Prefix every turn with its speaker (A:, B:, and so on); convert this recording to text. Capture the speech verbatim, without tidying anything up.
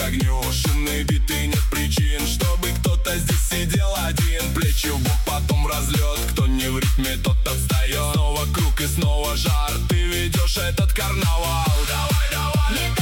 A: огню. Шумные биты, нет причин, чтобы кто-то здесь сидел один. Плечи в бок, потом в разлет, кто не в ритме, тот отстает. Снова круг и снова жар, ты ведешь этот карнавал. Давай, давай,